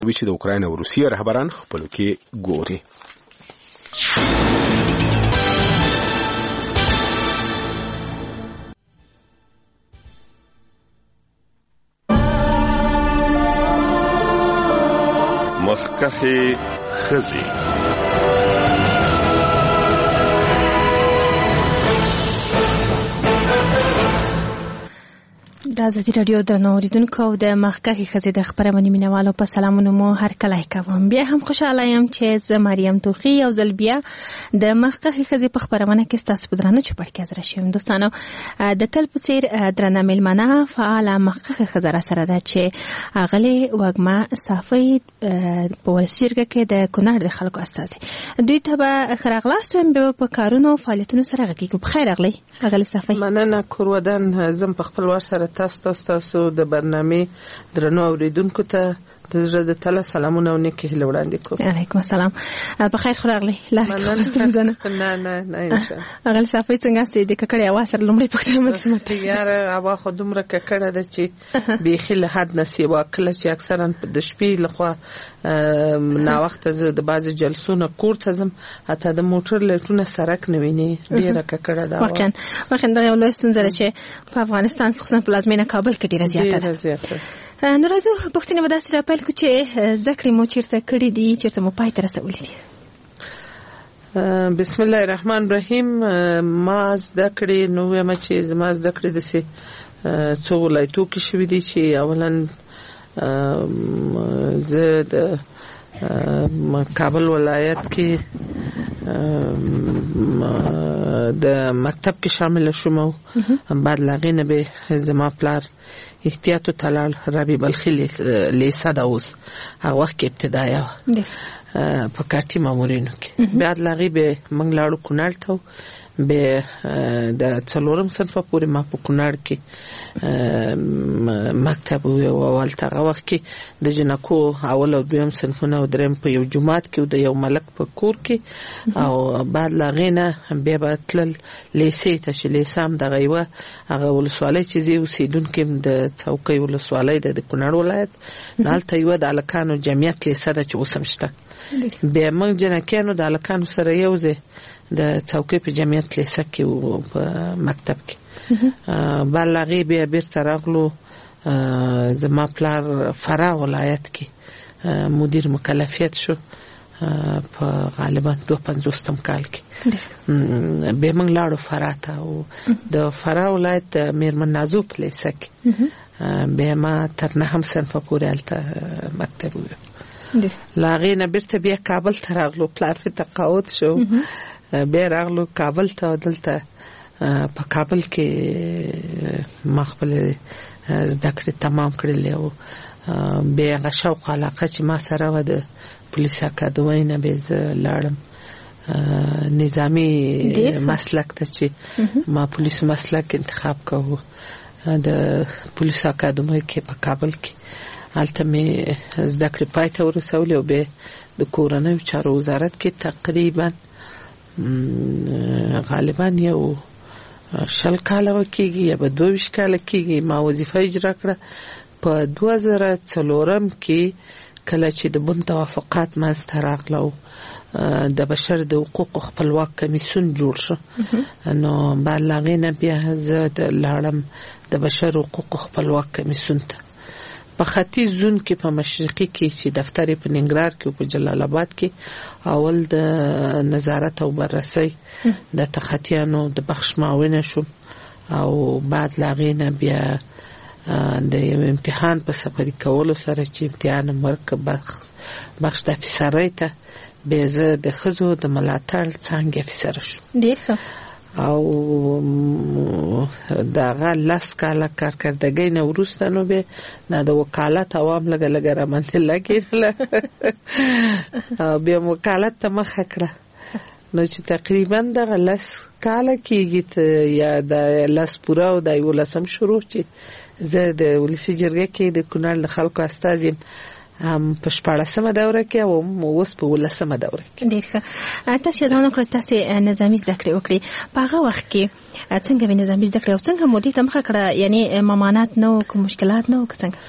چې د اوکراین او روسیې رهبران خپلو کې ګوري. مخکخي خزي د ازادي راډیو د اوریدونکو او د مخکخي خزي د خبرونې مینوالو په سلامونه مو هر کله کوم. بیا هم خوشاله یم چې زه مریم توخی او زل بیا د مخکخي خزي په خبرونه کې تاسو په درنه چوپړ کې حاضر شوم. دوستانو د تل په څیر درنه ملمنه فعال مخکخي خزر سره ده چې اغلی وګما صافي په ولسیرګه کې د کونړ د خلکو استاد دوی ته به خراغلاستم په کارونو فعالیتونو سره غږی په خیر اغلی اغلی صافي مننه کورودن زم په خپل ور سره تاسو د برنامه درنو اوریدونکو ته د زړه د تل سلامونه او نیکی هیله وړاندې کوم. علیکم السلام. په خیر خراغلی مننه. نه ان شاء الله. اغلی صافي څنګه ستې د ککړې اواز سره لمړی پختې مسمت یار هوا خو دومره ککړه ده چې بیخي له حد نسیب واکله چې اکثرا د شپې لخوا نا وخت د بعض جلسونو کور ته زم حتی د موټر لټونه سرک نه ویني ډیره ککړه ده. واقعا دا یو لوی ستونزه ده چې په افغانستان خصوصا په پلازمینه کابل کې ډیره زیاته ده. نو راځو پښتنه به داسې راپیل کو چې زده کړې مو چیرته کړې دي چیرته مو پای ته رسولې دي. بسم الله الرحمن الرحیم. ما زده کړې نو یم چې زما زده کړې د سي څو ولایتو کې شوې دي چې اولا زه د کابل ولایت کې د مکتب کې شامل شوم. بعد لاغینه به زما پلار احتیاط و تلال ربی بلخی لیسه دا اوس هغه وخت کې ابتدایه په کارتی مامورینو کې. بعد لاغي به منګ لاړو کونړ ته به د څلورم صنف پورې ما په کونړ کې مکتب او اول تاغه وخت کې د جنکو اول او دویم صنفونه او دریم په یو جماعت کې د یو ملک په کور کې او بعد لاغینه به تل لیسې ته چې لیسام د غیوه هغه ولسوالۍ چې زی اوسیدونکو د څوکۍ ولسوالۍ د کونړ ولایت نالته یو د الکانو جمعیت لیسه د چې وسمشته به موږ جنکانو د الکانو سره یو ځای د څوکۍ په جمعیت لیسه کې او په مکتب کې بلغي بیا بیرته راغلو. زما پلار فراه ولایت کې مدیر مکلفیت شو په غالبا 250 کال کې. به موږ لاړو فراه ته او د فراه ولایت د میرمن نازو په لیسه کې به ما تر 9 صنف پورې الته مکتب و. لاغینه بیرته بیا کابل ته راغلو. پلار په تقاعد شو بیا راغلو کابل ته. دلته په کابل کې ما خپل زده کړې تمام کړلې او بیا هغه شوق علاقه چې ما سره و د پولیس اکاډمۍ نه به زه لاړم نظامی مسلک ته چې ما پولیس مسلک انتخاب کوو د پولیس اکاډمۍ کې په کابل کې. هلته مې زده کړې پای ته ورسولې او بیا د کورنیو چارو وزارت کې تقریبا غالبا یو 20 کاله کېږي یا 22 کاله کېږي ما وظیفه اجرا کړه. په 2004 کې کله چې د بن توافقات منځته راغلو د بشر د حقوقو خپلواک کمیسیون جوړ شو نو بلغینه بیا زه د لاړم د بشر حقوقو خپلواک کمیسیون ته په ختیځ زون کې په مشرقي کې چې دفتر په ننګرهار کې او په جلال آباد کې اول د نظارت او بررسي د تخطیانو د بخش معاون شوم او بعد لاغینه بیا د امتحان په سفری کولو سره چې امتحان مرکب بخش د افسرۍ ته به زه د خزو د ملاتړ څنګه افسر شوم. ډیر ښه. او دغه لاس کاله کارکردګۍ نه وروسته نو به د وکالت عوام لګ را منځ لګیدل او بیا وکالت ته مخه کړه نو چې تقریبا دغه لاس کاله کېږي یا د لاس پورا او د یو لسم شروع چې زه د ولسی جرګه کې د کونړ د خلکو استاد یم په 14مه دوره کې او اوس په 13مه دوره کې. ډیر ښه. تاسو دا نو کړئ تاسو نظامی زده کړې وکړي په هغه وخت کې څنګه به نظامی زده کړې او څنګه مودې ته مخه کړه یعنی ممانعت نو کوم مشکلات نو څنګه؟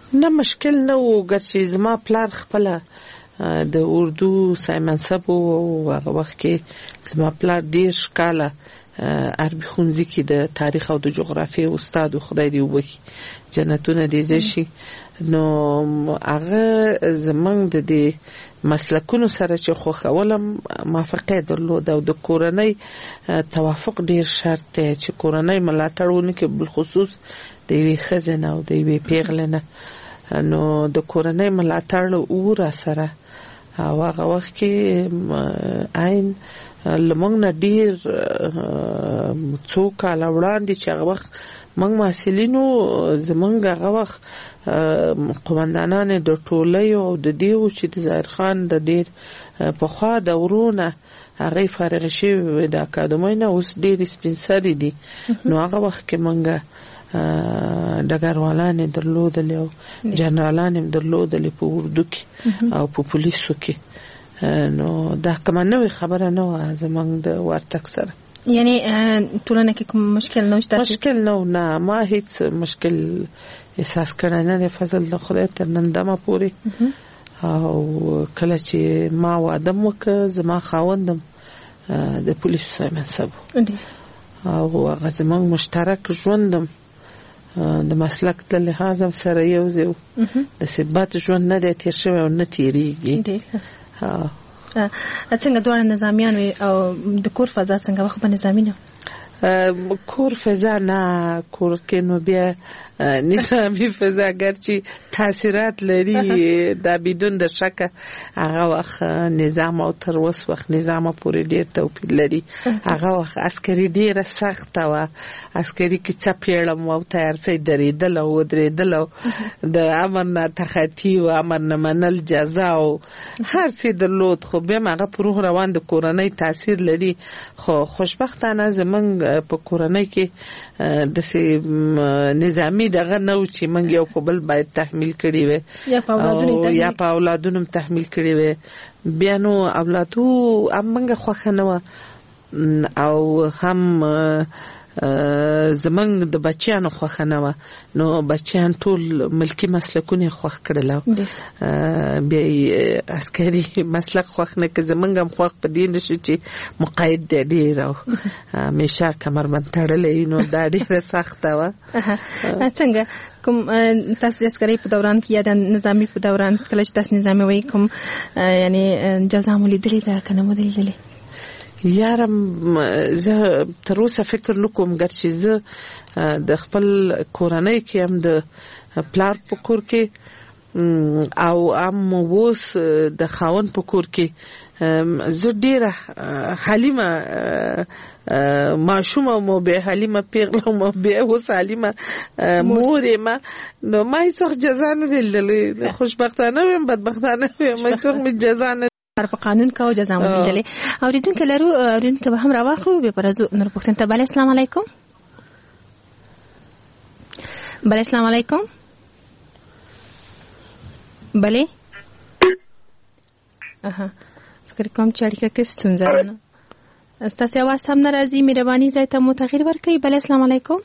نه مشکل نه و ګرچې زما پلار خپله د اردو سای منصب و هغه وخت کې زما پلار 10 کاله عربي ښوونځي کې د تاریخ او د جغرافیې استاد و، خدای دې وبخي جنتونه دې ځای شي. نو هغه زمونږ د دې مسلکونو سره چې خوښولم موافقه درلوده او د کورنۍ توافق ډیر شرط دی چې کورنۍ ملاتړ ونکړي، بالخصوص د یوې ښځې نه او د یوې پیغلې نه. نو د کورنۍ ملاتړ را سره او هغه وخت کې عین لمونږ نه ډیر څو کاله وړاندې چې هغه وخت موږ محصلینو زمونږ هغه وخت قومندانان د ټولیو او د دیو چې د ظاهر خان د ډیر پخوا دورونه هغه فارغ شوي د اکاډمۍ نه اوس ډیر سپین سري دي. نو هغه وخت کې موږ ډګروالان درلودل او جنرالان درلودل په اردو کې او په پولیسو کې. نو دا کومه نوې خبره نه و زمونږ د ورتګ سره. یعنی ټولنه کې کوم مشکل نه شته؟ مشکل نه ما هیڅ مشکل احساس کړی نه دی، فضل د خدای تر نن دمه پورې. او کله چې ما واده وکړ زما خاوندم د پولیسو سای منصب او هغه زمونږ مشترک ژوندم د مسلک د لحاظ سره یو ځای د ثبات ژوند نه دی تیر شوی او نه تیریږي. څنګه دواړه نظامیان او د کور فضا څنګه وخت په نظامی نه کور فضا نه کور کې نو بیا نظامی فضا ګرچې تاثیرات لري دا بدون د شک هغه وخت نظام او تر اوس وخت نظام پورې ډیر توپیر لري. هغه وخت عسکري ډیره سخته و، عسکري کې چپېړم او تیار سي درېدل او درېدل او د امر نه تخطي او امر نه منل جزا او هر څه درلود. خو بیا هغه پر روح روان د کورنۍ تاثیر لري. خو خوشبختانه زمونږ په کورنۍ کې د نظامی دغه نو چې منګ یو په بل باید تحمیل کړی وي یا په اولادونو تحمیل کړی وي. بیا نو اولادو امنګ خوخه نه او هم زمنګ د بچیانو خوخه نه و. نو بچیان ټول ملکی مسلکونه خوخ کړل. بیا عسکري مسلک خوخ نه که زمنګ هم خوخ په دین شي چې مقاید دی ډیر او همیشه کمربند تړلې. نو دا ډیره سخته و. څنګه کوم تاسو د عسکري په دوران کې یا د نظامی په دوران کله چې تاسو نظامی وای کوم یعنی جزا مو لیدلې ده کنه مو لیدلې؟ یارم زه تر اوسه فکر نکوم ګرچې زه د خپل کورنۍ کې هم د پلار په کور کې او ام اوس د خاون په کور کې زه ډیره حلیمه ماشومه مو به حلیمه پیغله مو به اوس حلیمه مور ما. نو ما هیڅ وخت جزا نه لیدلې. خوشبختانه ویم بدبختانه ویم ما هیڅ وخت مې جزا نه په قانون کا او جزا مولدلې. اوریدونکو لرو اوریدونکو به هم راوخلو به پرزو نور پښتون ته. بل اسلام علیکم. بل اسلام علیکم. بله فکر کوم چې اړیکه کې ستونزه ده. تاسو आवाज هم ناراضي مهرباني ځای ته متغیر ورکړئ. بل اسلام علیکم.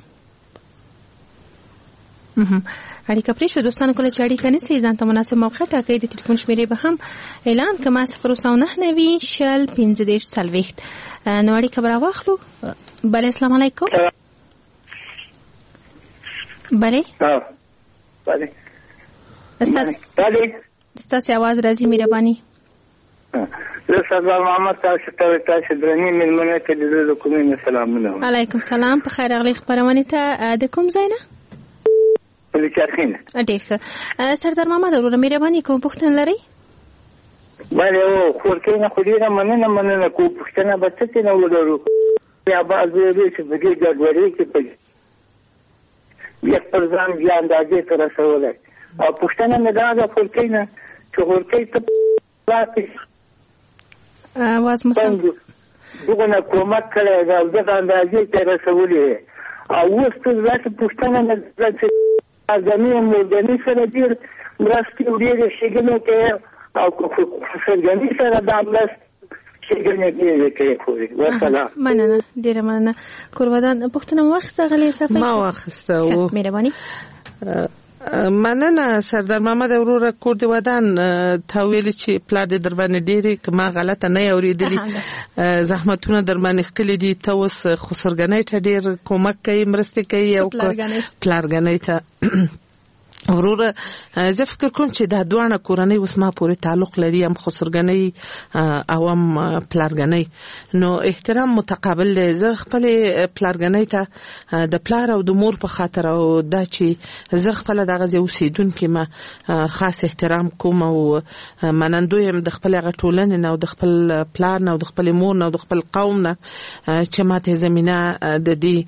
اړیکه پرې شو دوستانو. کله چې اړیکه نشي ځان ته مناسب موقع ټاکئ. د ټلیفون شمیرې به هم اعلان کما 099 شل 15 سلويخت. نو اړیکه برا واخلو. بل اسلام علیکم. بله بله ستاسو आवाज راځي مهرباني. زه سردار محمد تاسو ته درنې ملمنه ته د کومې سلامونه. علیکم سلام. په خیر اغلی خبرونه ته د کوم ځای نه؟ پلیچارخینه. ډېر سردار محمد ورو مهرباني کوم پوښتنه لري؟ بله او خورکې نه خو ډېره مننه کوم پوښتنه به څه نه ولرو. یا بعضې وی چې په دې ګډوډۍ کې په بیا پر ځان بیا اندازې ته رسولی. او پوښتنه مې دا ده خورکۍ نه چې خورکۍ ته आवाज مسلم دغه نه کومک کړی دا دغه اندازې ته رسولې. او اوس ته داسې پوښتنه مې ده چې اعظمي مردني سره ډېر مرستې ډېرې ښېګڼې کوي او سرګني سره دا مرستې ښېګڼې ډېرې کوي. وسلام. مننه ډېره مننه. کورودان پوښتنه مو واخیسته غلې صفحه؟ ما واخیسته. مهرباني. مننه سردار محمد وروره کور دی ودان تا ویل چې پلار دې در باندې ډېری کما غلطه نه اوریدلی زحمتونه در باندې خکلی دي ته اوس خسرګنۍ ته ډېر کومک کوي مرسته کوي او پلارګنۍ ته وروره زه فکر کوم چې دا دوه کورنۍ اوس ما پورې تعلق لري هم خسرګنۍ او هم پلارګنۍ نو احترام متقابل دی زه خپل پلارګنۍ ته د پلار او د مور په خاطر او دا چې زه خپل دغه ځای اوسیدونکو ما خاص احترام کوم او منندوی هم د خپل هغه ټولنې نه او د خپل پلار نه او د خپل مور نه او د خپل قوم نه چې ماته زمينه د دې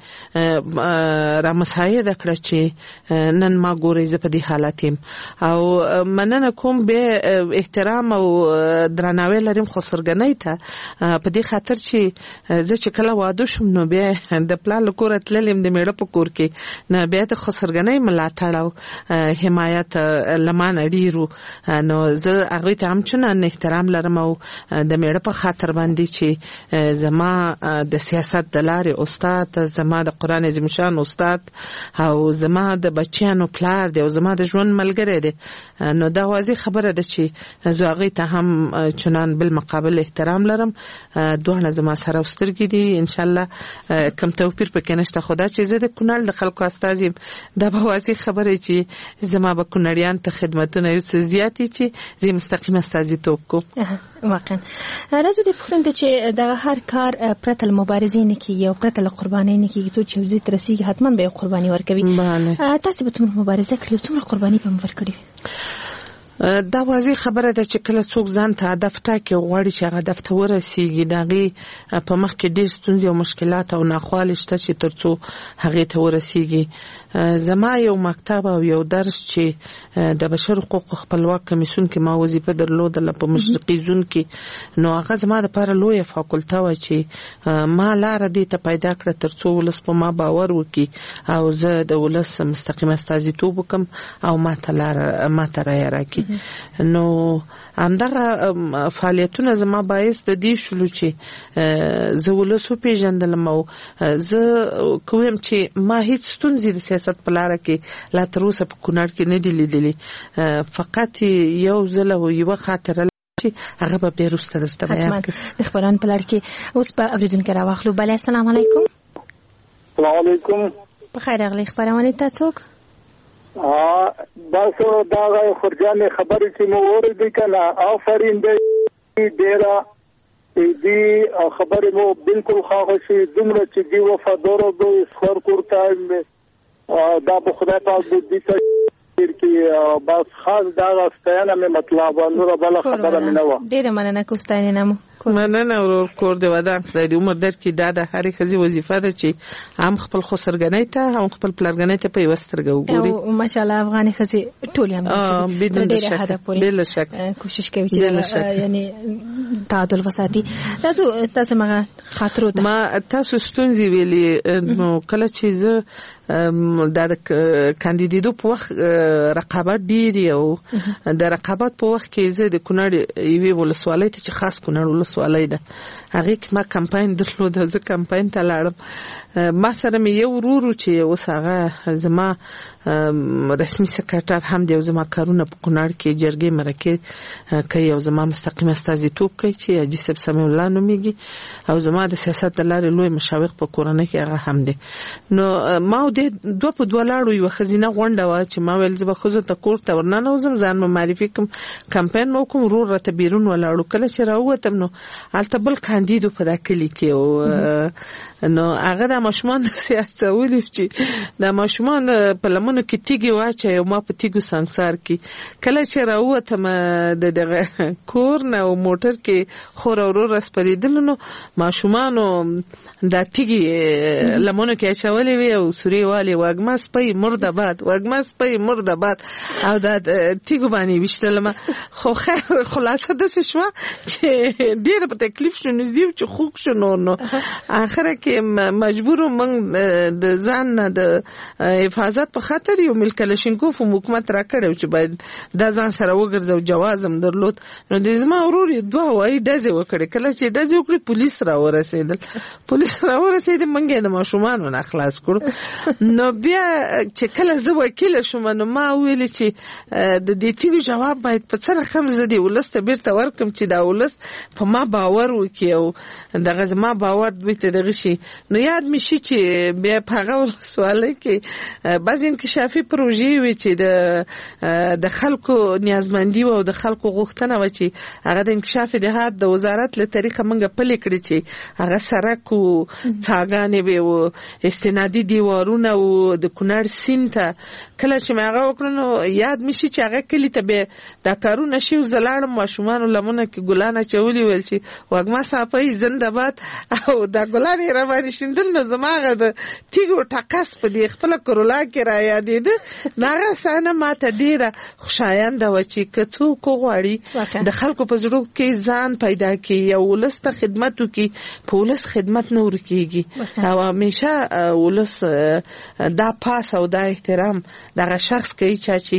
را مساعده کړ چې نن ما ګورې په دې حالاتیم او مننه کوم به احترام او درناوی لرم خسرګنۍ ته په دې خاطر چې زه چې کله واده شوم نو به د پلان کور تللم د میړه په کور کې نه به د خسرګنۍ ملاتړ او حمایت لمانه ډیرو نو زه هغه ته هم چنان احترام لرم او د میړه په خاطر باندې چې زما د سیاست د لارې استاد زما د قران عظیم شان استاد او زما د بچیانو پلار دی او زما د ژوند ملګری دی نو دا واضح خبره ده چې زه هغه ته هم چنان بالمقابل احترام لرم دوه زما سره سترګې دي ان شاء الله کم توپیر پکې نشته خدا چې زه د کونړ د خلکو استازیم دا به واضح خبره چې زما به کونړیان ته خدمتونه یو څه زیاتې چې زه مستقیم استازیتوب کوم واقعا راځو د پښتون ته چې د هر کار پرته مبارزې نه کیږي او پرته قربانۍ نه کیږي ته چې وزې ترسي حتما به قرباني ورکوي تاسو به څومره مبارزه کړی څومره قرباني په ورکړي دا واضح خبره ده چې کله څوک ځان ته هدف ټاکي غواړي چې هغه هدف ته ورسیږي دغه په مخ کې ډېر ستونزې او مشکلات او ناخوالې شته چې ترڅو هغه ته ورسیږي زما یو مکتب او یو درس چې د بشر حقوق خپلواک کمیسیون کې ما وظیفه درلوده په مشرقي زون کې نو هغه زما د لپاره لویه فاکولټه و چې ما لار دې ته پیدا کړ ترڅو ولس په ما باور وکړي او زه د ولس مستقیم استازیتوب وکم او ما ته راکړي نو همدغه فعالیتونه زما باعث د دې شلو چې زه ولسو پیژندلم او زه کوم چې ما هیڅ ستونزې د سیاست په لار کې لا تر اوسه په کونړ کې نه دی لیدلې فقط یو ځل او یو خاطر چې هغه به بیرسته درته بیان کړم د خبران په لار کې اوس په اوریدونکو راوخلو بل السلام علیکم السلام علیکم بخیر اغلی خبرونه ته څوک بس دا خرجانه خبرې چې مو ورېدې کنه آفرین دې ډیره دې خبرې مو بالکل خاصه شي دومره چې دی وفادار او خور کوته دا په خدای پاک دې ته کې بس خاص دا ستاینه مې مطلب نور بل خبره مې نه و ډیره مننه کوستاینه مو مننه ورور کور دی ودان خدای دې عمر در کې دا د هرې خزي وظیفه ده چې هم خپل خسرګنۍ ته هم خپل پلارګنۍ ته په وسترګو وګوري او ماشاءالله افغاني خزي ټول هم ډیره هدا پوری بلا شک کوشش کوي چې یعنی تعادل وساتي تاسو ما خاطر ما تاسو ستونزې ویلي نو کله چې زه د کاندیدېدو په وخت رقابت ډېری او د رقابت په وخت کې زه د کونړ یوې ولسوالۍ ته چې خاص کونړ ولسوالۍ ده هغه کې ما کمپاین درلود زه کمپاین ته لاړم ما سره مې یو ورور چې اوس هغه زما رسمي سکرټر هم دی او زما کارونه په کونړ کې جرګې مرکه کوي او زما مستقیم استازیتوب کوي چې حاجي صاحب سمي الله نوميږي او زما د سیاست لارې لوی مشاور په کورنۍ کې هغه هم دی نو ما د دوه په دوه لاړو یو خزینه غونډه و چې ما ویل زه به خو ته کور ته ورننه وزم ځان معرفي کوم کمپاین مو کوم ورور راته بیرون ولاړو کله چې راووتم نو البته بل کاندیدو په داخلي کې او نو هغه د ماشومان د سیاست ولې چې د ماشومان په لمنو کې تیګي واچي او ما په تیګو سنگسار کې کله چې راووتم د دغه کور نه او موټر کې خور ورور سپریدل نو ماشومانو د تیګي لمنو کې اچولې وي او سوري والی واګمس پي مردباد او د تیګو باندې وشتلم خو خلاصه د شوا چې ډیر په تکلیف شو نو زیو چې خوک شو نو اخره کې مجبور موږ د ځان نه د حفاظت په خاطر یو ملکلشینکوف حکومت را کړو چې باید دا ځان سره وګرځو جواز هم درلود نو د زما ورور دوه وای دزه وکړي کله چې دزه وکړي پولیس را ورسېدل منګه د ماشومان نه خلاص کړو نو بیا چې کله زه وکیل شوم نو ما ویل چې د دې تیګو جواب باید په څه رقم زدي ولست بیرته ورکم چې دا ولست په ما باور وکي او دغه زما باور دوی ته دغه شي نو یاد می شي چې بیا په هغه سوال کې بعض انکشافي پروژې وي چې د خلکو نیازمندي او د خلکو غوښتنه و چې هغه د انکشاف د وزارت له طریقه منګه پلي کړی چې هغه سرک او څاګانې به او استنادي دیوارونه او د کونړ سیند ته کله چې هغه وکړو یاد می شي چې هغه کلی ته به دا کارونه شي زلاړم ماشومان لمونه کې ګلانه چولي ویل چې وګما صافي زنده‌باد او دا ګلانې را باندې شیندل نو زماغه د تیګو ټاکس په دې خپل کرولا کې را یادېده ناغه سانه ماته ډیره خوشایند و چې کڅو کو غواړي د خلکو په زړه کې ځان پیدا کی یو ولست خدمت وکي په ولس خدمت نه ورکیږي او همیشه ولس دا پاس او دا احترام دغه شخص کوي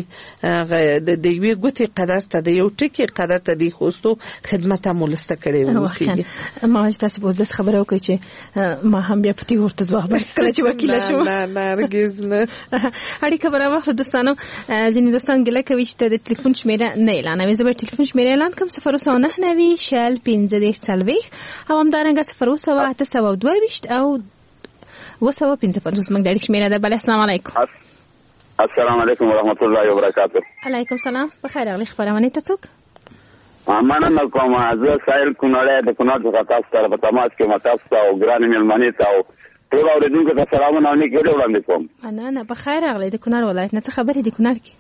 چې د یوې ګوتې قدر ته د یو ټکی قدر ته دی خوستو خدمت هم ولسته کړي وسی ما تاسو په داس خبره وکړي چې ما هم بیا پتی ورته ځواب کړ چې وکیل شو نه هرگز نه اړیکه برابر دوستانو ځینې دوستان ګله کوي چې د ټلیفون شمیره نه اعلانوي زه به ټلیفون شمیره اعلان کوم 099 شل 15 او همدارنګه 09822 او 255 موږ د شمیره ده. بل السلام علیکم. السلام علیکم ورحمت الله وبرکاته. علیکم سلام. بخیر راغلی خبرونه ته څوک؟ مننه کوم. زه سایل کونړ د کونړ څخه تاسو سره په تماس کې متاسف او ګران مېلمنې ته او ټول اوریدونکو ته سلامونه او نیکي وړاندې کوم. نه بخیر راغلی د کونړ ولایت نه څه خبرې د کونړ کې؟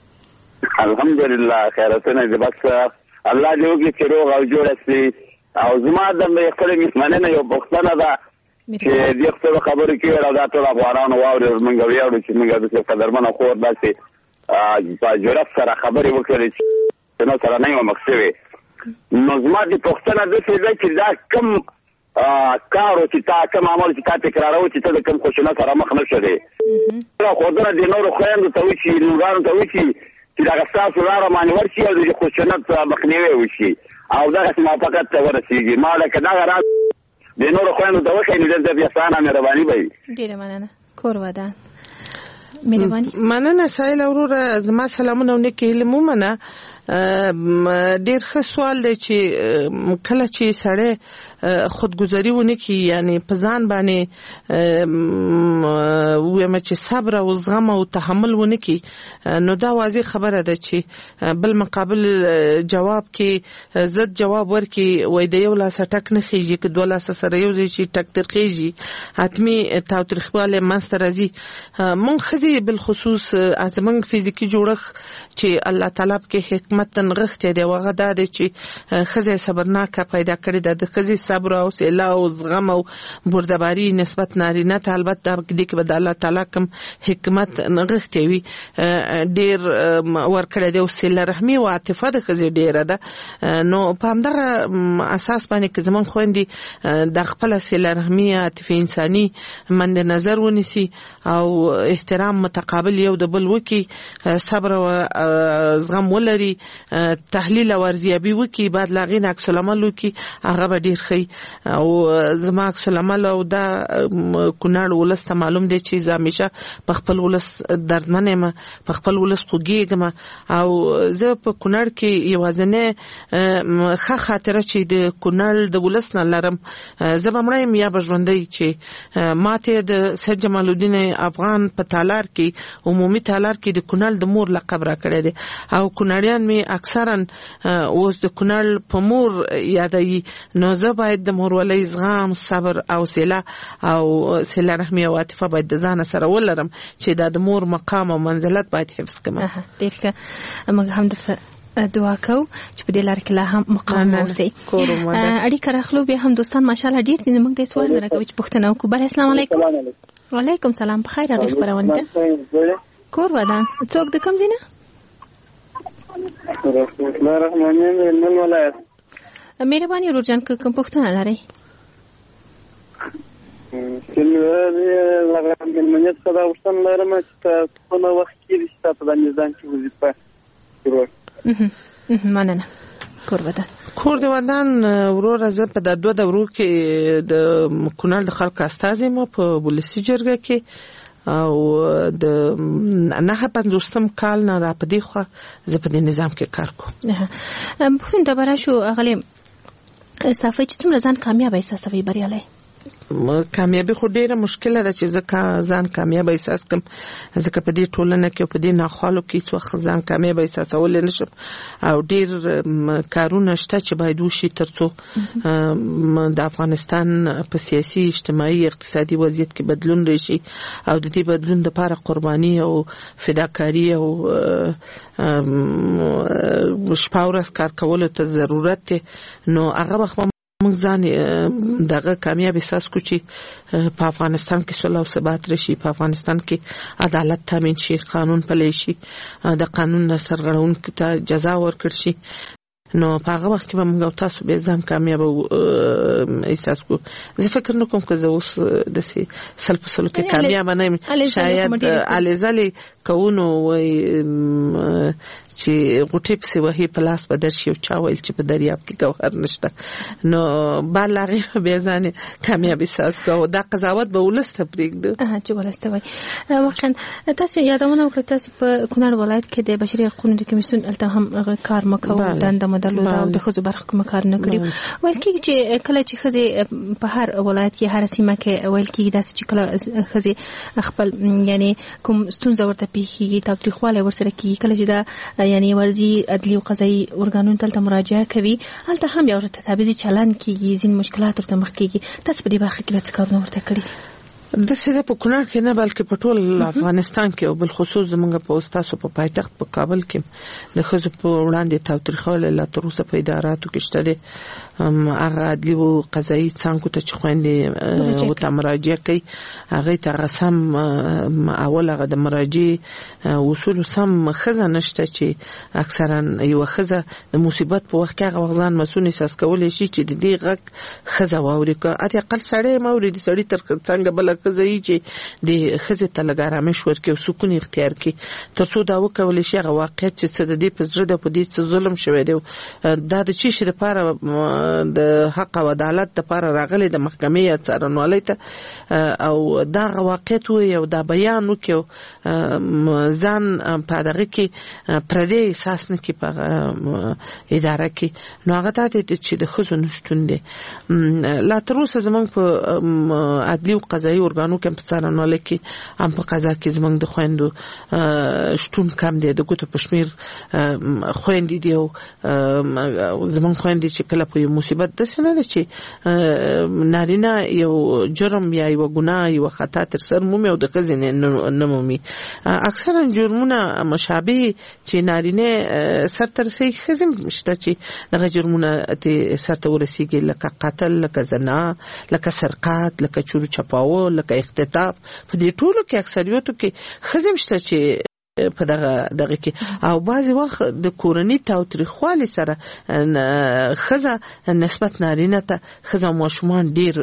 الحمدلله خیراتونه دې بس الله دې وکړي چې روغ او جوړ شي او زما د خپل میلمنې یو پښتنه ده چې دې خپل خبرې کې راځه ټول افغانانو واوري موږ ویاړو چې موږ د قدرمنو خور داسې په جرأت سره خبرې وکړي چې نو سره نه یو مخسوي نو زما دې پښتنه ده چې دا کم کارو چې تا کوم عمل چې تا تکرارو چې ته د کوم خوشنه سره مخ نه شې دا خودنه د نورو خويندو ته وشي نورانو ته وشي چې دا تاسو لاره باندې ورشي او د خوشنه مخنیوي وشي او دا موافقت ته ورسیږي ما لکه دا راځي د نورو خويندو ته وشي نو د بیا سانه مهرباني وي. ډیره مننه کور ودان مهرباني. مننه سایل وروره زما سلامونه ونکي لمومنه ډیر ښه سوال دی چې کله چې سړی خودګذری ونه کی یعنی په ځان باندې وایم چې صبر او زغم او تحمل ونه کی نو دا واضح خبره ده چې بل مقابل جواب کې زد جواب ورکي وای د یو لاس ټک نه خيږي چې دوه لاس سره یو ځای چې ټک ترخيږي حتمي تاوتریخواله منستر ازي مونږ خزي بل خصوص ازمن فزیکی جوړخ چې الله تعالی کې حکمت تنغخته دی وغه دا دی چې خزي صبرناکه پیدا کړی د خزي صبر او سلا او زغم او بردباری نسبت نارینه ته البته د کې بد الله تعالی کوم حکمت نغخته وي ډیر ورکړی دی او سلا رحمي او عاطفه د خزي ډیره ده نو په همدغه اساس باندې کې زمون خويندې د خپل سلا رحمي عاطفه انساني مند نظر ونیسي او احترام متقابل یو د بل وکي صبر او زغم ولري تحلیل او ارزیابي وکي بعد لاغین عکس العمل وکي هغه به ډیر خي او زما عکس العمل او دا کونړ ولست معلوم دي چې زمیشه په خپل ولس دردمنه ما په خپل ولس خوګيګم او زه په کونړ کې یوازنه ښه خاطره چې د کونړ د ولس نه لرم زبمړم یا بژوندۍ چې ماته د سید جمال الدین افغان په تالار کې عمومي تالار کې د کونړ د مور لقب را کړی دی او کونړیان می اکثرا اوس د کونړ په مور یادای نو زه باید د مورولۍ زغم صبر او سلا او سلا رحمي او عاطفه باید د ځان سره ولرم چې د مور مقام او منزلت باید حفظ کړم. ډیر موږ هم د دعا کو چې په دې لار کې لا هم مقام اوسئ. اړیکه راخلو به هم دوستان ماشاءالله ډیر دي موږ د سوال راکوي چې پښتنه کو. بل السلام علیکم. وعلیکم سلام. بخیر راغلی خبرونه ته کور ودان څوک د کوم ځای نه؟ مهرباني ورور جان کوم پوښتنه لرئ؟ لغه ملمنیت څخه وشتن لرم چې په نو وخت کې د تاسو د نظام کې وظیفه شروع مننه. کور د ودان ورور زه په د دوه دورو کې د کونړ د خلک استازي ما په ولسی جرګه کې او د 59 کال نه را پدې خو زه په دې نظام کې کار کوم. پښتون ته براشو اغلی صافي چې څومره ځان کامیاب احساس کوي بریالي؟ کامیابی خو ډیره مشکله ده چې زه ځان کامیاب احساس کوم ځکه په دې ټولنه کې په دې ناخوالو کې څو ځان کامیاب احساسول نشم او ډیر کارونه شته چې باید وشي ترڅو د افغانستان په سیاسي اجتماعي اقتصادي وضعیت کې بدلون راشي او د دې بدلون لپاره قرباني او فداکاری او شپه ورځ کار کولو ته ضرورت دی. نو هغه وخت موږ ځان دغه کامیاب احساس کو چې په افغانستان کې صلح او ثبات راشي، په افغانستان کې عدالت تامین شي، قانون پلی شي، د قانون سرغړونکو ته جزا ورکړي شي. نو په هغه وخت کې موږ تاسو به ځان کامیاب احساس کو. زه فکر نکوم چې زه اوس د سلسله کې کامیاب نه یم، شاید عليزالي کوونو وای چې غټي په وਹੀ پلاس په درشي او چا ویل چې په دریاب کې ګوهر نشته. نو بالغه به ځان کامیاب احساس کو. دا قضاوت به ولسته پرېږده چې ولسته وای. واقعا تاسو یادونه وکړه تاسو په کونړ ولایت کې د بشري حقوقو د کمیسیون الته هم کار مکو دنده درلوده او د خزو برخه کوم کار نه کړیو. ویل کېږي چې کله چې خزي په هر ولایت کې هر سیمه کې ویل کېږي داسې چې کله خزي خپل یعنی کوم ستونزه ورته پیښیږي تاریخواله ورسره کېږي کله چې دا یعنی ورزي عدلي او قضایي ارګانونو ته مراجعه کوي هلته هم یو تابعي چلن کېږي ځین مشکلات ورته مخ کېږي. تاسو په دې برخه کې څه کارونه ورته کړی؟ د سیده په کونړ کې نه بلکې په ټول افغانستان کې او بل خصوص زمونږ په استاسو په پایتخت په کابل کې د خزو په وړاندې تاوتریخواله لا تر اوسه په اداراتو کې شته دي. هغه عدلي او قضایي څنګه ته چخوندې او ته مراجعه کوي هغه ته رسم اول هغه د مراجعه وصول سم خزه نشته چې اکثرا یو خزه د مصیبت په وخت کې هغه وغزان مسؤل احساس کولای شي چې د دې غږ خزه واوري که اته اقل سړی موري د سړی تر څنګه بل خزه چې د خزه ته لګارامش ورکي او سکون اختیار کی ترڅو دا وکول شي هغه واقعیت چې څه د دې په زړه د په دې ظلم شوی دی دا د چی شي لپاره د حق او عدالت لپاره راغلي د محکمې څارنوالۍ ته او دا واقعیت وي او دا بیان وکيو ځان په دغه کې پردې احساس نه کی په اداره کې. نو هغه ته چې د خزو نشټون دي لا تر اوسه زمونږ په عدلي او قضایي ارګانو کې په څارنوالۍ کې هم په قضا کې زمونږ د خويندو شتون کم دی، د ګوتو پښمیر خويندې دی او زمونږ خويندې چې کله په مصیبت د سینه ده چې نارینه یو جرم یا یو ګناه یو خطا تر سر مومي او د خزینه نه مومي. اکثرا جرمونه مشابه چې نارینه سر تر سي خزم شته چې دغه جرمونه ته سر ته ورسیږي لکه قتل، لکه زنا، لکه سرقات، لکه چور چپاو، لکه اختطاف. په دې ټولو کې اکثریتو کې خزم شته چې په دغه کې او بعضی وخت د کورنۍ تاوتریخوالي سره خزه نسبت نارینه ته خزه ماشومان ډیر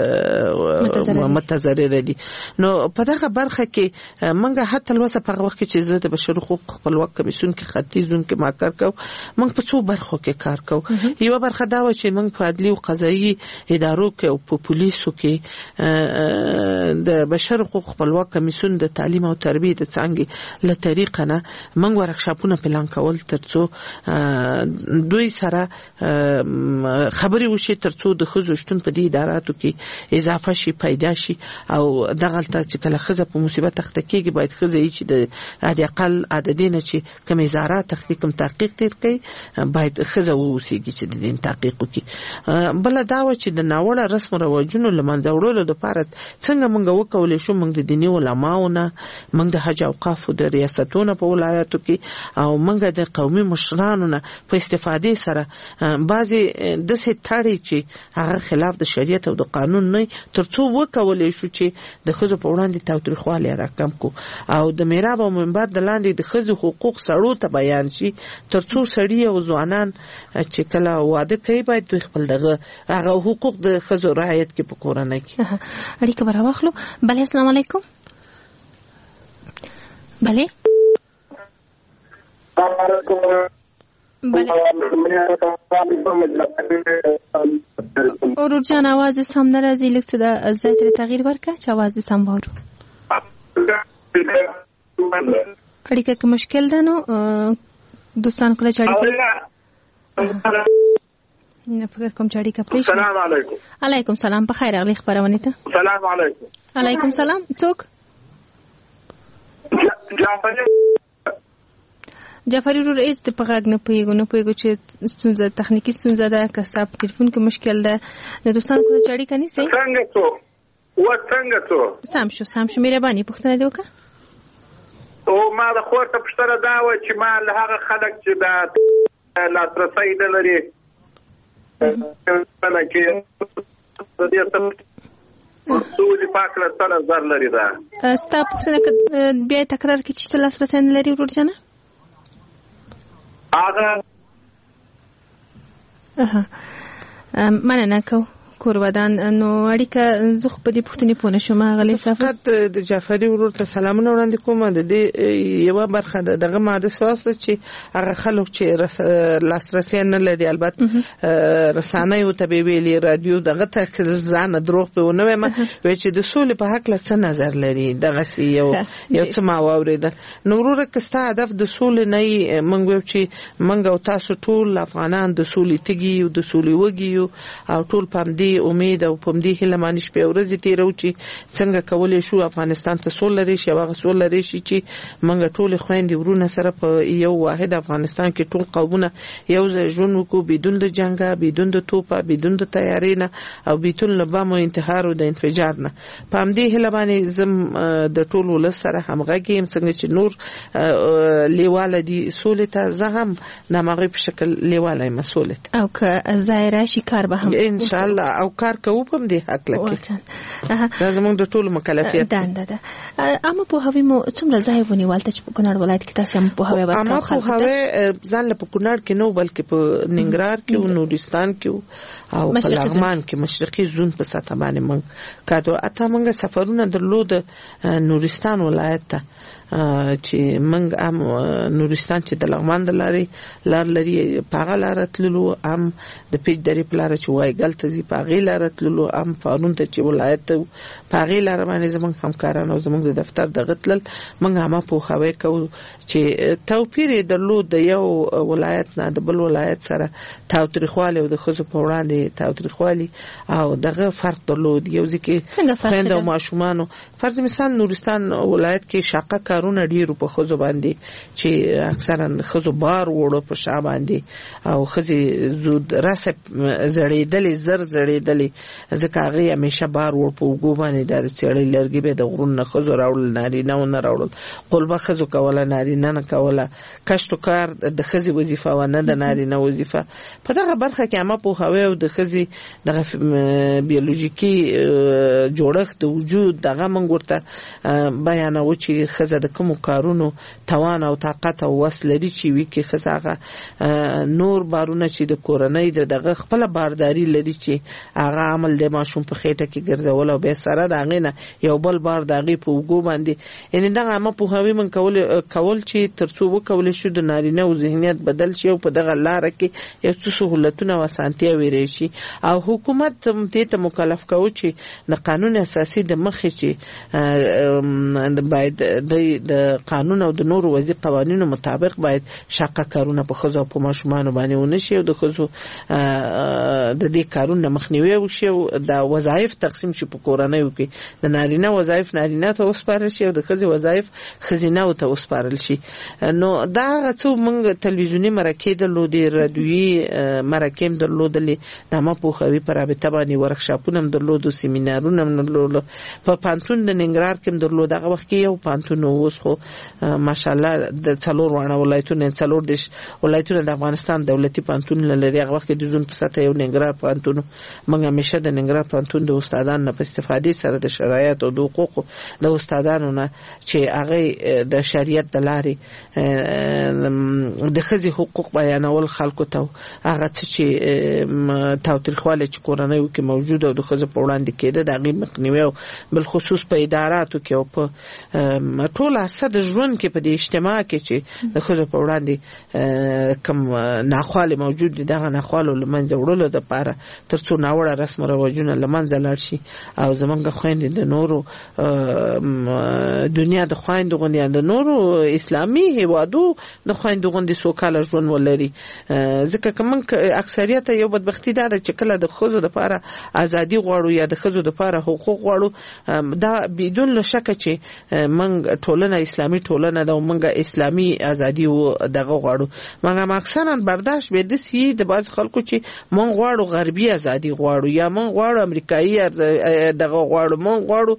متضرر دي. نو په دغه برخه کې منګه حتی لوسه په وخت کې چې زه د بشري حقوق خپلواک کمیسیون کې ختیځون کې ما کار کو منګ په څو برخو کې کار کو. یو برخه دا و چې منګ په عدلي او قضایي ادارو کې او په پولیسو کې د بشري حقوق خپلواک کمیسیون د تعلیم او تربیه د څنګه طریقه نه موږ ورکشاپونه پلان کول ترڅو دوی سره خبري وشي ترڅو د خزو شتون په دې اداراتو کې اضافه شي پیدا شي او دغه چې کله خزه په مصیبت تخته کېږي باید خزه چې د عادي اقل عددینه چې کوم ادارات تحقیق تیر کوي باید خزه ووسیږي چې د دې تحقیق وکړي. بل دا و چې د ناوړه رسم او رواجونو لمنځه وړلو لپاره څنګه موږ وکولای شو موږ د دیني علماونو موږ د حج اوقاف د ریاستونو په ولایتو کې او موږ د قومي مشرانو نه په استفادې سره بعضې داسې تړي چې هغه خلاف د شریعت او د قانون نه ترڅو وکولی شو چې د ښځو په وړاندې تاوتریخوالی راکم کو او د میراب او منبر د لاندې د ښځو حقوق سړو ته بیان شي ترڅو سړي او ځوانان چې کله واده کوي باید دوی خپل دغه هغه حقوق د ښځو رعایت کړي په کورنۍ کې. اړیکه به راواخلو. بله السلام علیکم. بله ورور جان آواز سم نه راځي لږ څه د ځای ته تغییر ورکړه چې آواز دې سم وارو. اړیکه کې مشکل ده نو دوستان کله چې اړیکه نه فکر کوم چې اړیکه پرې. السلام علیکم. علیکم سلام. په خیر راغلی خبرونه ته. السلام علیکم. علیکم سلام. څوک؟ جعفری ورور ایز ته په غږ نه پوهېږو چې ستونزه تخنیکي ستونزه ده که صاحب ټلیفون کې مشکل ده نو دوستانو کله چې اړیکه نیسئ څنګه څو سم شو مهرباني پوښتنه دې وکړه. او ما د خور ته پوښتنه دا وه چې ما له هغه خلک چې د لاسرسی نه لري کې د دې سولې پاکله څه نظر لري ده ستا پوښتنه بیا تکرار کړي چې لاسرسی نه لري ورور جانه مننه کو کورودان نو اړیکه زه خو په دې پوښتنې پوه نه شوم. هغه فقط د جعفري ورور ته سلامونه وړاندې کوم. د دې یوه برخه دغه ماده سواسته چې هغه خلک چې لاسرسی نه لري البته رسنیو ته به ویلي رادیو دغه ته ځان دروغ به ونه وایم چې د سولې په حق له څه نظر لري دغسې یو څه ما واورېده. نو وروره که ستا هدف د سولې نه یي موږ ویو چې موږ او تاسو ټول افغانان د سولې تږي یو د سولې وږي یو او ټول په همدې امید او په همدې هیله باندې شپې او ورځې تېرو چې څنګه کولی شو افغانستان ته سوله راشي او هغه سوله راشي چې موږ ټولې خویندې ورونه سره په یو واحد افغانستان کې ټول قومونه یو ځای ژوند وکړو بدون د جنګه بدون د توپه بدون د تیارې نه او بدون له بم او انتحار او د انفجار نه. په همدې هیله باندې زه د ټول ولس سره همغږي یم څنګه چې نور لیواله دي سولې ته زه هم د همغې په شکل لیواله یم سولې ته او که ځای راشي کار به هم انشاءالله او کار کوو په دې حق لکه دا زموږ د ټولو مکلفیت دنده ده. اما پوهاوی مو څومره ځای ونیول ته چې په کونړ ولایت کې تاسو هم پوهاوی ورکړو؟ اما پوهاوی ځان له په کونړ کې نو بلکې په ننګرهار کې او نورستان کې او په لغمان کې مشرقي زون په سطح باندې موږ کادو اته موږ سفرونه درلود نورستان ولایت ته چې موږ هم نورستان چې د لغمان د لار لري پاغه لار تللو هم د پیج درې پلار چې وایګل ته زی پاغه لار تللو هم فارون ته چې ولایت پاغه لار باندې زموږ همکارانو زموږ د دفتر د غتل موږ هم په خوي کو چې توپیر درلود د یو ولایت نه د بل ولایت سره تاوتریخوالی او د خزو په وړاندې تاوتریخوالی او دغه فرق درلود. یو ځکه خويند او ماشومان فرض مثال نورستان ولایت کې شاقه کارونه ډیرو په خزو باندې چې اکثرا خزو بار وړو په شا باندې او خزي زود راسه زړېدلې ځکه هغه همیشه بار وړ په وګو باندې د چړې لرګي به د غرون نه خزو راول ناري نه راول قلبه خزو کوله ناري نه کوله کشت کار د خزي وظیفه و نه د ناري نه وظیفه. په دغه برخه کې ما په هوا او د خزي دغه بیولوژیکي جوړښت د وجود دغه منګ ورته بیانو چې خزه د کوم کارونو توان او طاقت او وس لري چې وی کې خزاغه نور بارونه چې د کورنۍ دغه خپل بارداری لري چې هغه عمل د ماشوم په خېټه کې ګرځول او به سره دغه نه یو بل بار دغه په وګو باندې ان دغه ما په هوی من کول چې ترڅو وکول شو د نارینه او ذهنیت بدل شي او په دغه لار کې یو څه سہولتونه او اسانتیا ویری شي او حکومت ته مکلف کوي چې د قانون اساسي د مخې چې باید د قانون او د نور وضعي قوانینو مطابق باید شاقه کارونه په خزو په ماشومان باندې ونشي او د خزو د دې کارونه مخنیوي مخنیوي وشي او د وظایف تقسیم شي په کورنیو کې د نارینه وظایف نارینه ته وسپارل شي او د ښځې وظایف ښځینه ته وسپارل شي. نو دا څو موږ تلویزیونی مرکې درلودې، رادیویي مرکې درلودلې، د ما پوهاوي په رابطه باندې ورکشاپونه هم درلودو، سیمینارونه هم درلودو، په پانتون د ننګرهار کې هم درلود. هغه وخت کې یو پانتون اوس خو ماشاءالله د 4 وانه ولایتونه 4 ولایتونه د افغانستان دولتي پانتون لري. هغه وخت کې د جون په ساته یو ننګرهار پانتون موږ همیشه د ننګرهار پانتون د استادانو نه په استفادې سره د شرایط او د حقوقو د استادانو نه چې هغه د شریعت د لارې د ښځې حقوق بیانول خلکو ته، هغه چې تاوتریخوالی چې کورنیو کې موجود او د ښځو په وړاندې کېده د هغې مخنیوي او بالخصوص په اداراتو کې او په ټول اسد ژوند کې په دې اجتماع کې چې د ښځو په وړاندې کوم ناخواله موجود دي، دغه ناخواله لمنځه وړلو لپاره ترڅو ناوړه رسم او رواجونه لمنځه لاړ شي او زمونږ خويندې د نورو دنیا د خويندو غوندې د نورو اسلامي هیوادو د خويندو غوندې سوکاله ژوند ولري. ځکه کوم اکثریت یو بدبختی ده چې کله د ښځو لپاره ازادي غواړو یا د ښځو لپاره حقوق غواړو، دا بدون شک چې موږ ټولنه اسلامي ټولنه ده او موږ اسلامي ازادي او دغه غواړو. موږ اکثرا برداشت به د سی د باز خلکو چې موږ غواړو غربي ازادي غواړو یا موږ غواړو امریکایي دغه غواړو، موږ غواړو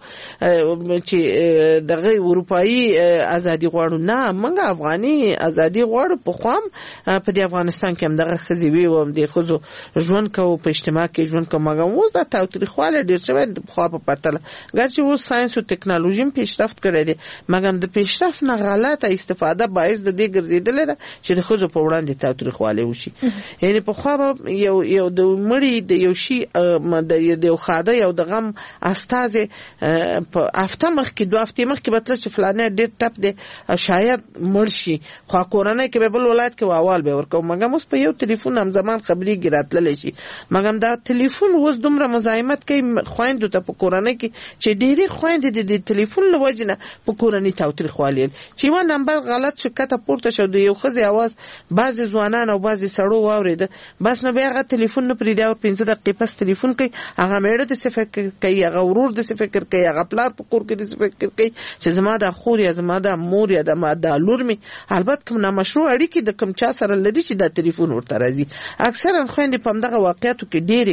چې دغه اروپایي ازادي غواړو. نه، موږ افغاني ازادي غواړو. په خوام په دې افغانستان کې هم دغه خزي وي او د خزو ژوند کوو، په اجتماع کې ژوند کوو. مګر اوس دا تاوتریخواله ډیر شوی د خو په پرتله، ګرچې اوس ساينس او ټکنالوژي هم پیشرفت کړی دی، مګر د پیشرفت نه غلطه استفاده باعث د دې ګرځیدل ده چې د خزو په وړاندې تاوتریخواله وشي. یعنی په خو یو د مړی د یو شی د یو خاده یو د غم استاد په هفته مخکې 2 هفته مخکې بتل چې فلانه ډېر ټپ دی شاید مړ شي، خو کورنۍ کې به بل ولایت کې واوال به ورکو. مګر اوس په یو ټلیفون هم زمان خبري ګراتل شي. مګر دا ټلیفون اوس دومره مزاحمت کوي خويندو ته په کورنۍ کې چې ډېری خويندې د ټلیفون لوجنه په کورنۍ تاوتریخوالي چې و نمبر غلط شکته پورته شو د یو خزي आवाज بعضي ځوانان او بعضي سړو واورید، بس نو بیا هغه ټلیفون نه پریدا او 15 دقیقې پس ټلیفون کوي، هغه مېړه د څه فکر کوي، هغه ورور د څه فکر کوي، هغه پلار په کور کې د څه فکر کوي چې زما د خور یا زما د مور یا د لور می البته کوم نامشروع اړیکې د کوم چا سره لري چې د ټلیفون ورته راځي. اکثرا خويندې په دغه واقعیتو کې ډېری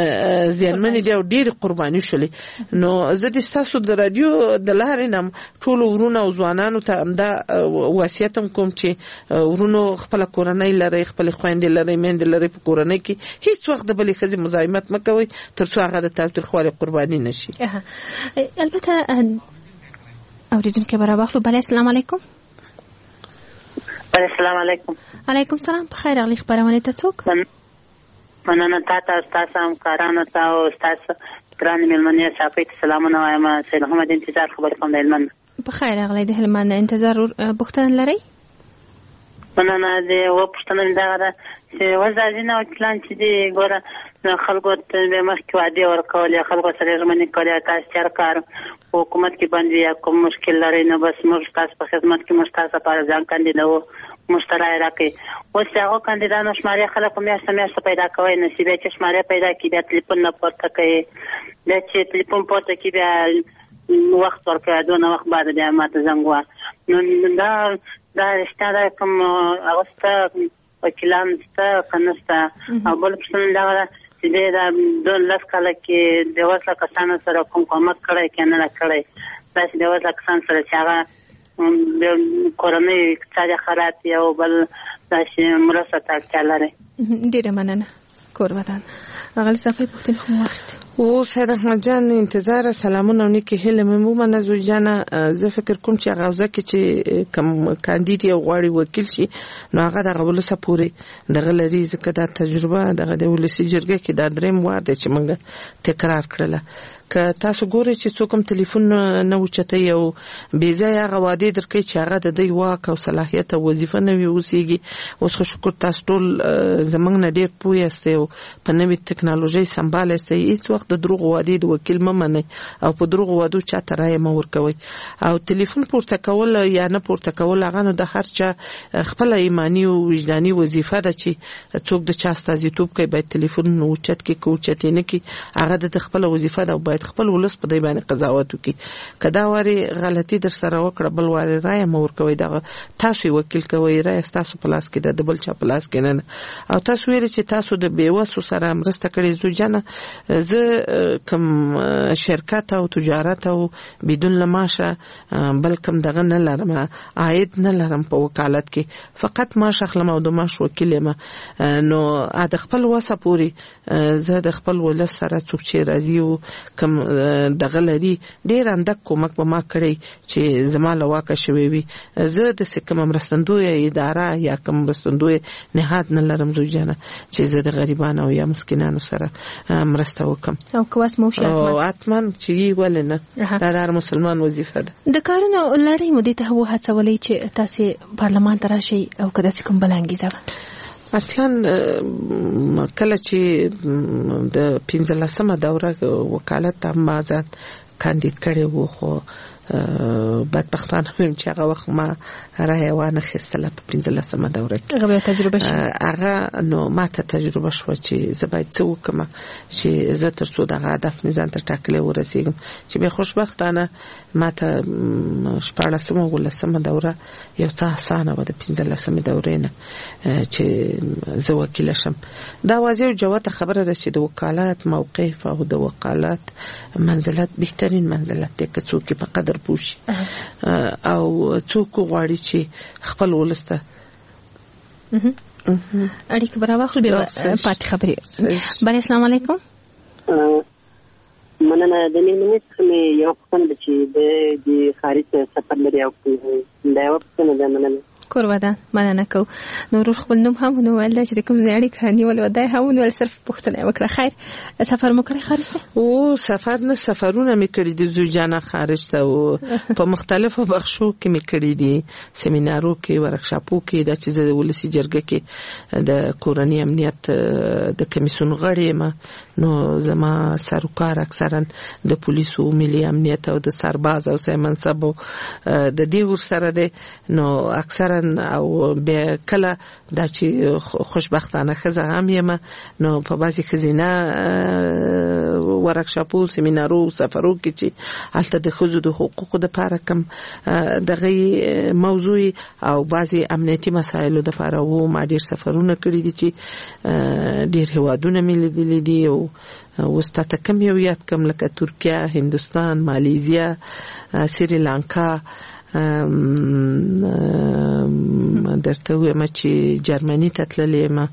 ځانمنې دي او ډېری قرباني شولې. نو زه د تاسو د رادیو د لارې نم ټول ورونو او ځوانانو ته دا وصیت کوم چې ورونو خپل کورنۍ لري، خپل خويندې لري، مېندې لري، په کورنۍ کې هیڅ وخت د بلې خزي مزاحمت مکوئ ترڅو هغه د تاوتریخوالي قرباني نشي. البته اوریدونکو برابر بله. السلام علیکم. السلام علیکم. علیکم السلام. په خیر اغلی خبرونه ته څوک؟ مننه تاسو هم کارانو ته او تاسو ګران ملمنې صافي سلامونه وایم. سید محمد انتظار خبر کوم د هلمند. په خیر اغلی د هلمند انتظار بوختن لري. مننه دې و پښتنه دا چې وزازینه او پلان چې دی ګوره خلکو ته به مخکې وعده ورکول، خلکو سره ژمنې کولې تاسو چر کار حکومت کې باندې یا کوم مشکل لري نو بس موږ تاسو په خدمت کې مستاسه لپاره ځان کاندیدو مشترای راکې. اوس هغه کاندیدانو شمارې خلکو میاشته پیدا کوي، نصیبه چې شمارې پیدا کړي بیا ټلیفون نه پورته کوي، بیا چې ټلیفون پورته کړي بیا وخت ورکوي، دونه وخت بعد بیا ماته زنګ وه. نو دا رشته ده کوم هغه سته وکیلان سته که نه سته. او بل پوښتنه دا ده چې دی دا 12 کاله کې د وسله کسانو سره کوم کومک کړی که نه ده کړی، داسې د وسله کسان سره چې هغه د کورنۍ اقتصاد خراب وي او بل داسې مرسته ته اړتیا لري. ډېره مننه کوربدان. اغل صفای پختون خو وخت او سید احمد جان انتظار سلامونه نیکی هله مې منه زو جان. زه فکر کوم چې غوځه کې چې کوم کاندید یو غواړي وکیل شي نو هغه دغه ولسه پوری دغه لري، ځکه دا تجربه دغه د ولسی جرګه کې دا دریم وار دی چې موږ تکرار کړله. که تاسو ګورئ چې څوک ټلیفون نه وچتای او بې ځای هغه وعده درکړي چې هغه د دوی واک او صلاحیت او وظیفه نه وي اوسېږي. اوس خو شکر تاسو ټول زمونږ نه ډېر پوه یاستئ او په نوې ټکنالوژي سمبال یاستئ، هیڅ وخت وخت د دروغ وادي د وکیل ممنه او په دروغ وادو چاته رای مور کوي او ټلیفون پورته کول یا نه پورته کول هغه نو د هر چا خپل ایمانی او وجداني وظیفه ده چې څوک د چا استازیتوب کوي باید ټلیفون اوچت کې کوچت نه کی هغه د خپل وظیفه ده او باید خپل ولس په دې باندې قضاوت وکړي کدا واري غلطي در سره وکړه بل واري رای مور کوي دا تاسو وکیل کوي رای تاسو پلاس کې د بل چا پلاس کې نه او تاسو ویل چې تاسو د بیوسو سره مرسته کړې زو جنه زه کوم شرکت او تجارت او بدون لماشه بل کوم دغه نه لرم عاید نه لرم په وکالت کې فقط ماش اخلم او د ماش وکیل ما نو د خپل وسه پوری زه د خپل ولس سره څوک چې راضي او کوم دغه لري ډیر اندک کومک به ما کړی چې زماله واقع شوي وي زه د کوم مرستندوی اداره یا کوم مرستندوی نهاد نه لرم زو جنه چې زه د غریبانو او یا مسکینانو سره مرسته وکم او کواس مو اتمن چې ولنه دا هر مسلمان وظیفه ده د کارونو لړۍ مو دې ته وه هڅولې چې تاسو پارلمان ته راشئ او کله چې کوم بلانګیزه اصلا کله چې د 15مه دوره وکالت ما ځان کاندید کړی وو خو بدبختانه هم چې هغه وخت ما رای وانه خستله په 15مه دوره کې هغه تجربه شو هغه نو ما ته تجربه شو چې زه باید څه وکم چې زه تر څو دغه هدف مې ځان ته ټاکلی ورسېږم چې به خوشبختانه ما ته 14مه او 15مه دوره یو څه اسانه و د 15مه دورې نه چې زه وکیل شم دا واضح او جوته خبره ده چې د وکالت موقف او د وکالت منزلت بهترین منزلت دی که څوک په قدر پوشي او څوک غواړي چې خپل ولسته اړیکه برابر به پات خبري بل السلام علیکم مننه د نیمه څخه یو څنګه چې د خارج سفر لري او دا یو څنګه ده مننه کورواده مننه کو نور خپل نوم هم نو ول چې کوم ځای اړیکه نیول ودای هم ول صرف پښتنه وکړه خیر سفر مو کړی خارج ته او سفر نه سفرونه مې کړی دي زوجانه خارج ته او په مختلفو بخشو کې مې کړی دي سیمینارو کې ورکشاپو کې د چې ولسی جرګه کې د کورنۍ امنیت د کمیسیون غړی ما نو زما سرکار اکثرا د پولیسو ملي امنیت او د سرباز او سیمنصب د دې ور سره ده نو اکثرا او به کله د چې خوشبختانه خزه هم یم نو په بازي خزینه ورکشاپو سیمینارو سفرو کې چې البته د خزو د حقوقو د لپاره کم دغه موضوع او بازي امنیتي مسایلو د لپاره وو ما ډیر سفرونه کړی دي چې ډیر هوادونه مې لیدلي دي او وسته کم یو یاد کم لکه ترکیه هندستان مالیزیا سریلانکا درته وایم چې جرمني ته تللې ما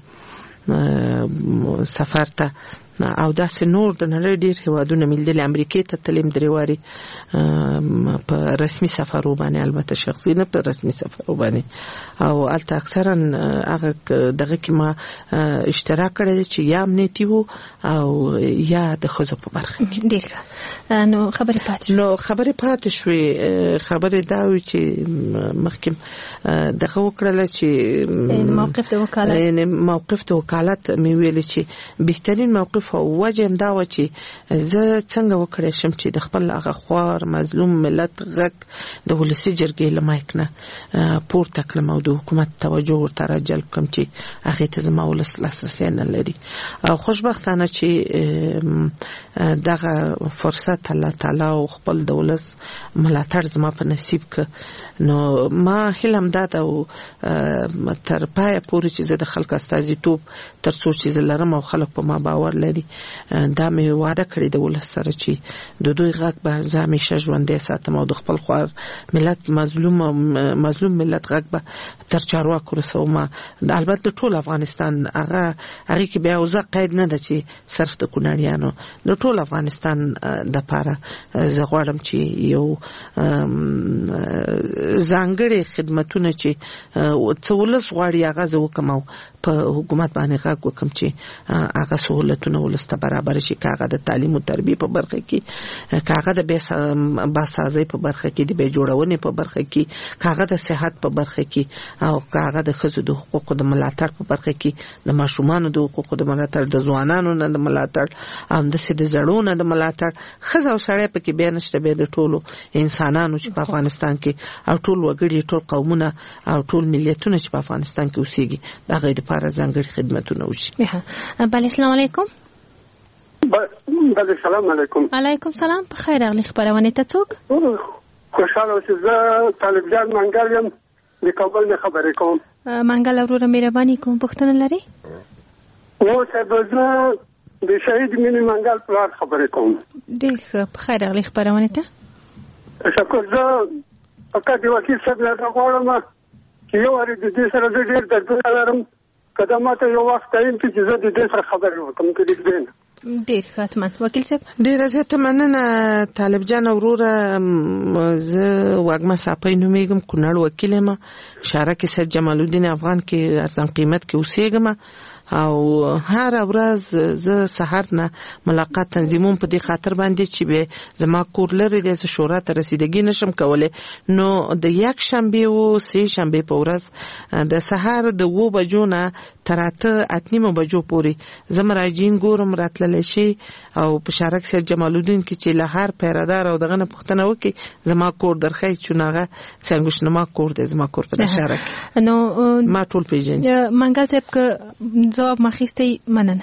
سفر ته او داسې نور د نړۍ ډیر هوادونه ملي امریکای ته تلم دریواري په رسمي سفر وبانه البته شخصي نه په رسمي سفر وبانه او البته اکثرا هغه دغه کې ما اشتراک کړی چې یا امنیتي وو او یا د خزو په برخه کې ډیر نو خبرې پاتې شوې خبرې دا و چې مخکې دغه وکړل چې موقف د وکالت مې ویل چې بهترین موقف او وجه دا و چې زه څنګه وکړې شم چې د خپل هغه خوار مظلوم ملت غږ د ولسی جرګې لمایک نه پورته کړم او د حکومت توجه ورته راجلب کړم چې هغه ته زما ولس لاسرسي نه لري او خوشبختانه چې دغه فرصت الله تعالی او خپل د ولس ملاتړ زما په نصیب ک نو ما هلم داده او تر پای پورې چې زه د خلک استازیتوب تر څو چې لرم او خلک په ما باور لري دا مې وعده کړې د ولس سره چې د دوی غږ به زه همیشه ژوندی ساتم او د خپل خوار ملت مظلوم ملت غږ به تر چارواکو رسوم البته ټول افغانستان هغه کې بیا وزه قید نه ده چې صرف د کونړیانو د ټول افغانستان د لپاره زه غواړم چې یو ځانګړي خدماتونه چې څولس غواړي هغه زه وکم او په حکومت باندې غږ وکم چې هغه سہولتونه ولسته برابر شي، کاغه د تعلیم او تربیه په برخه کې، کاغه د باسازي په برخه کې، د جوړونې په برخه کې، کاغه د صحت په برخه کې، او کاغه د ښځو د حقوقو د ملاتړ په برخه کې، د ماشومانو د حقوقو د ملاتړ، د ځوانانو نه د ملاتړ، او د زړو نه د ملاتړ. ښځه او سړی پکې بیا نشته، بیا د ټولو انسانانو چې په افغانستان کې او ټول وګړي، ټول قومونه او ټول ملتونه چې په افغانستان کې اوسېږي، د هغوی دپاره ځانګړي خدمتونه وشي. بله، السلام علیکم. بله، سلام علیکم. علیکم سلام. په خیر راغلی. خپرونې ته څوک؟ خوشحاله اوسئ. زه طالب جان منګل یم، د کابل نه خبرې کوم. منګل وروره مهرباني کوم، پوښتنه لري؟ صاحب، زه د شهید مینې منګل پلار خبرې کوم. ډېر ښه. په خیر راغلی خپرونې ته. تشکر. زه فقط د وکیل صاحب نه غواړم چې یو وارې د دې سره زه ډېر دردونه لرم، که دا ماته یو وخت تعین کړي چې زه د دې سره خبرې وکړم. که دې نه ډېر ښه. حتما وکیل صاحب. ډېره زیاته مننه طالب جان وروره. زه واګمه صاپۍ نومېږم، کونړ وکیل یم، شارک سید جمال الدین افغان کې ارزان قیمت کې اوسېږم، او هر ورځ زه سحر نه ملاقات تنظیموم په دې خاطر باندې چې به زما کور لري دی، زه شورا ته رسیدګي نشم کولی. نو د یک شنبې او سه شنبې په ورځ د سحر د 2 بجو نه تر 8:30 بجو پورې زه مراجعین ګورم راتللی شي، او په شارک سید جمال الدین کې چې له هر پیرادار او دغه نه پوښتنه وکړي زما کور درخی، چون هغه څنګه کور دی، زما کور په شارک. نو ما ټول پیژنې. منګل صاحب که جواب مخېستی، مننه.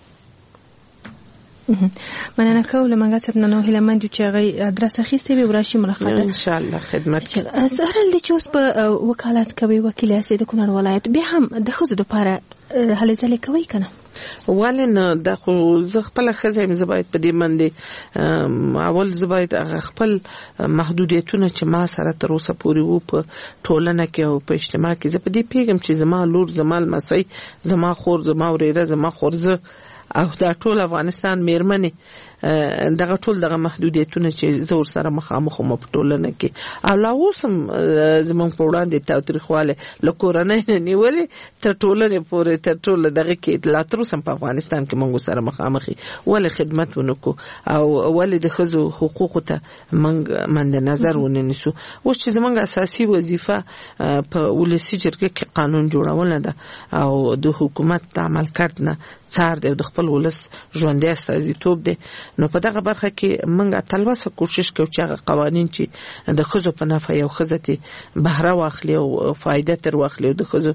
مننه کوم له منګل صاحب نه. هیله مند چې هغه ادرس اخیستی وي وراشي ملاقات ان شاء الله خدمت. سهرل دي چې اوس په وکالت کوي، وکیل یاست د کونړ ولایت، بیا هم د ښځو لپاره هلې ځلې کوي کنه؟ ولې نه؟ دا خو زه خپله ښځه یم، زه باید په دې باندې اول زه باید هغه خپل محدودیتونه چې ما سره تر اوسه پورې وو په ټولنه کې او په اجتماع کې، زه په دې پیږم چې زما لور، زما لمسی، زما خور، زما ورېره، زما خورزه او دا ټول افغانستان میرمنې، دغه ټول دغه محدودیتونه چې زه ورسره مخامخ وم په ټولنه کې، او لا اوس هم زموږ په وړاندې تاوتریخوالی له کورنۍ نه نیولې تر ټولنې پورې، تر ټوله دغه کې لا تر اوسه په افغانستان کې موږ سره مخامخ یو. ولې خدمت ونه کړو او ولې د ښځو حقوقو ته موږ مد نظر ونه نیسو؟ اوس چې زموږ اساسي وظیفه په ولسي جرګه کې قانون جوړونه ده او د حکومت د عمل کړنه څار دی او د خپل ولس ژوندی استازیتوب دی، نو په دغه برخه کې موږ تلوسه کوشش کوو چې هغه قوانین چې د ښځو په نفع یو ښځه ته بهره واخلي او فایده تر واخلي او د ښځو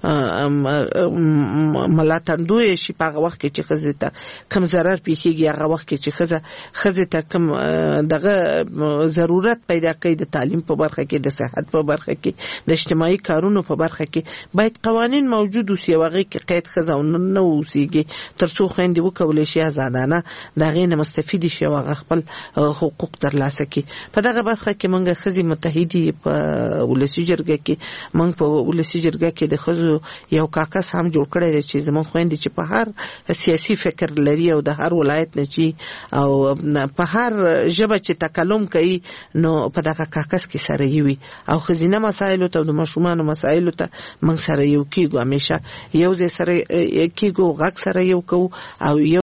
ملاتړ شي په هغه وخت کې چې ښځې ته کم ضرر پیښیږي، هغه وخت کې چې ښځې ته کم دغه ضرورت پیدا کوي د تعلیم په برخه کې، د صحت په برخه کې، د اجتماعي کارونو په برخه کې باید قوانین موجود اوسي، هغه کې قید ښځه نه اوسيږي ترڅو خويندې وکولای شي آزادانه دغه نه مستفید شي او خپل حقوق ترلاسه کړي. په دغه برخه کې موږ ښځې متحدي په ولسي جرګه کې موږ په ولسي جرګه کې د ښځو یو کاکس هم جوړ کړی دی چې زموږ خويندې چې په هر سیاسي فکر لري او د هر ولایت نه چې او په هر ژبه چې تکلم کوي نو په دغه کاکس کې سره یوي او ښځینه مسایلو ته او د ماشومانو مسایلو ته موږ سره یو کېږو، همیشه یو ځای سره کېږو، غږ سره یو کوو او